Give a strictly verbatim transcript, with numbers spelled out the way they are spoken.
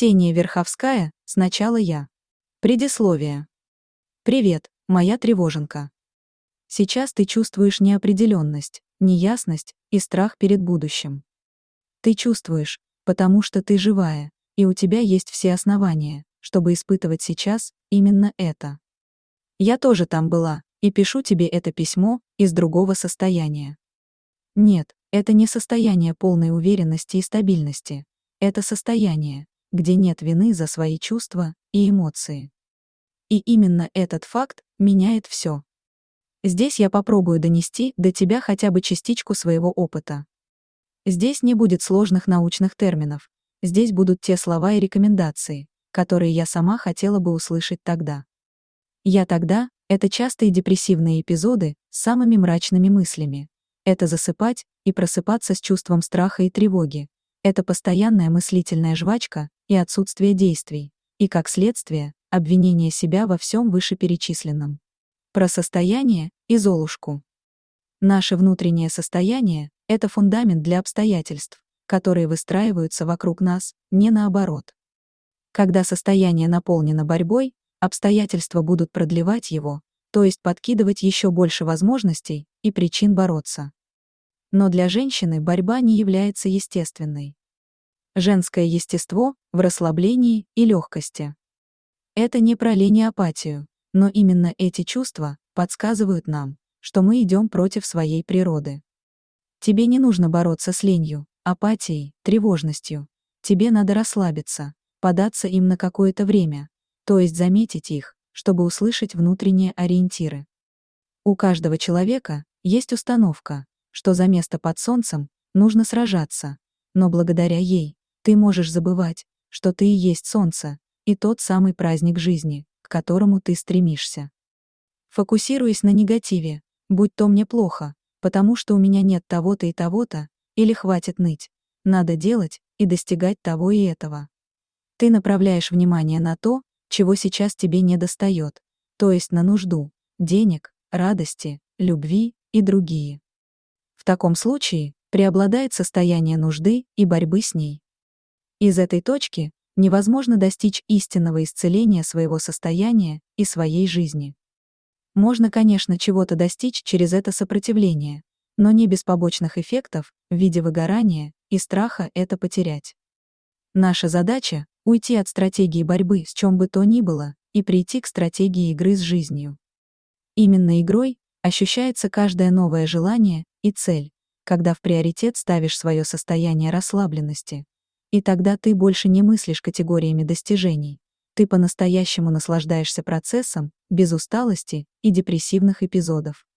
Ксения Верховская, сначала я. Предисловие. Привет, моя тревоженка. Сейчас ты чувствуешь неопределенность, неясность и страх перед будущим. Ты чувствуешь, потому что ты живая, и у тебя есть все основания, чтобы испытывать сейчас именно это. Я тоже там была, и пишу тебе это письмо из другого состояния. Нет, это не состояние полной уверенности и стабильности. Это состояние, где нет вины за свои чувства и эмоции. И именно этот факт меняет все. Здесь я попробую донести до тебя хотя бы частичку своего опыта. Здесь не будет сложных научных терминов, здесь будут те слова и рекомендации, которые я сама хотела бы услышать тогда. Я тогда — это частые депрессивные эпизоды с самыми мрачными мыслями. Это засыпать и просыпаться с чувством страха и тревоги. Это постоянная мыслительная жвачка и отсутствие действий, и, как следствие, обвинение себя во всем вышеперечисленном. Про состояние и Золушку. Наше внутреннее состояние — это фундамент для обстоятельств, которые выстраиваются вокруг нас, не наоборот. Когда состояние наполнено борьбой, обстоятельства будут продлевать его, то есть подкидывать еще больше возможностей и причин бороться. Но для женщины борьба не является естественной. Женское естество в расслаблении и легкости. Это не про лень и апатию, но именно эти чувства подсказывают нам, что мы идем против своей природы. Тебе не нужно бороться с ленью, апатией, тревожностью. Тебе надо расслабиться, податься им на какое-то время, то есть заметить их, чтобы услышать внутренние ориентиры. У каждого человека есть установка, что за место под солнцем нужно сражаться, но благодаря ей ты можешь забывать, что ты и есть солнце, и тот самый праздник жизни, к которому ты стремишься. Фокусируясь на негативе, будь то мне плохо, потому что у меня нет того-то и того-то, или хватит ныть, надо делать и достигать того и этого. Ты направляешь внимание на то, чего сейчас тебе недостает, то есть на нужду, денег, радости, любви и другие. В таком случае преобладает состояние нужды и борьбы с ней. Из этой точки невозможно достичь истинного исцеления своего состояния и своей жизни. Можно, конечно, чего-то достичь через это сопротивление, но не без побочных эффектов в виде выгорания и страха это потерять. Наша задача — уйти от стратегии борьбы с чем бы то ни было и прийти к стратегии игры с жизнью. Именно игрой ощущается каждое новое желание и цель, когда в приоритет ставишь свое состояние расслабленности. И тогда ты больше не мыслишь категориями достижений. Ты по-настоящему наслаждаешься процессом, без усталости и депрессивных эпизодов.